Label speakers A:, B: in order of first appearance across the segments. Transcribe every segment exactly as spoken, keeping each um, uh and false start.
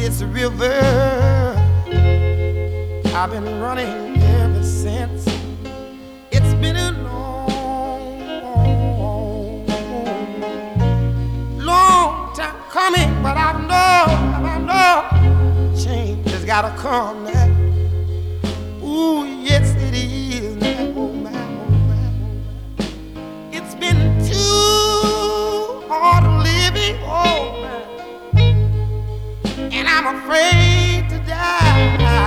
A: this river I've been running ever since. It's been a long, long time coming, but I know, I know, change has gotta come now. Ooh, yes it is now. Oh my, oh my, oh my. It's been too hard living, oh my, and I'm afraid to die.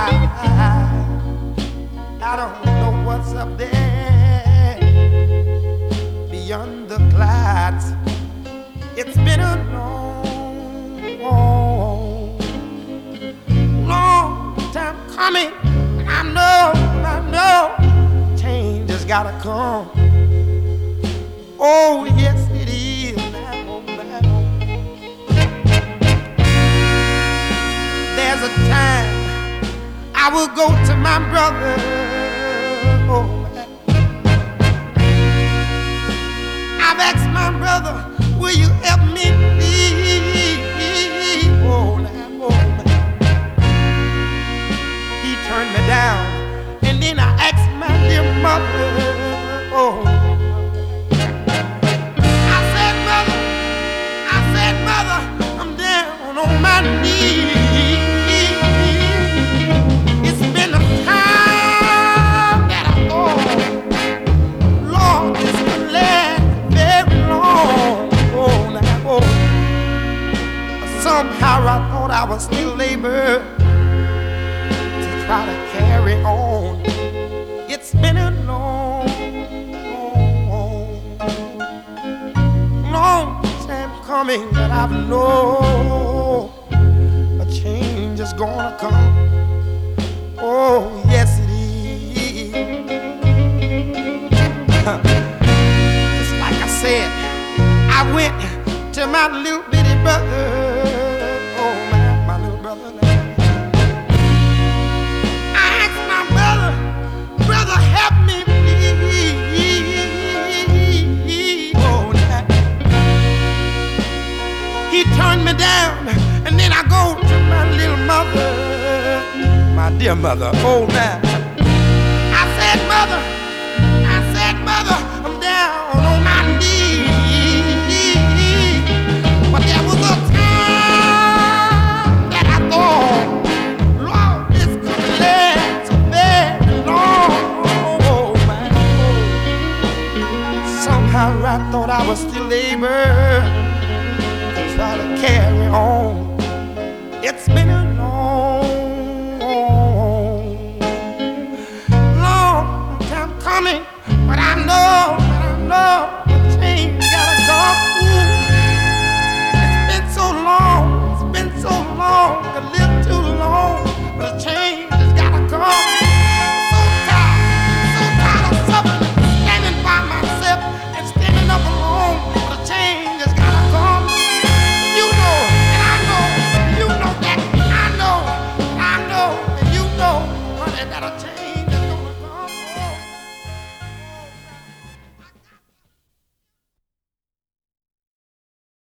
A: I don't know what's up there beyond the clouds. It's been a long, long time coming. I know, I know, change has gotta come. Oh yes it is now, oh, now. There's a time I will go to my brother. Oh, I've asked my brother, will you help me please? Oh, now, oh, he turned me down, and then I asked my dear mother. Oh, I said, mother, I said, mother, I'm down on my knees. It's been a time that I thought, Lord, this could last very long. Oh, now, oh. Somehow I thought I was still able try to carry on. It's been a long, long, long time coming, but I know a change is gonna come. Oh, yes it is. Just like I said, I went to my little bitty brother. Oh, my, my little brother now. Brother, help me, please. Oh, now. He turned me down, and then I go to my little mother, my dear mother. Oh, now. I said, mother, I said, mother, I'm down on my knees. But there was a time that I thought, Lord, this could last so very long. Somehow I thought I was still able to try to carry on. It's been a long, long time coming, but I know, but I know the change gotta come. Ooh, it's been so long, it's been so long, I lived too long, but the change has gotta come. So tired, so tired of suffering, standing by myself and standing up alone. The change has gotta come. You know, and I know, you know that, I know, I know, and you know, honey, that a change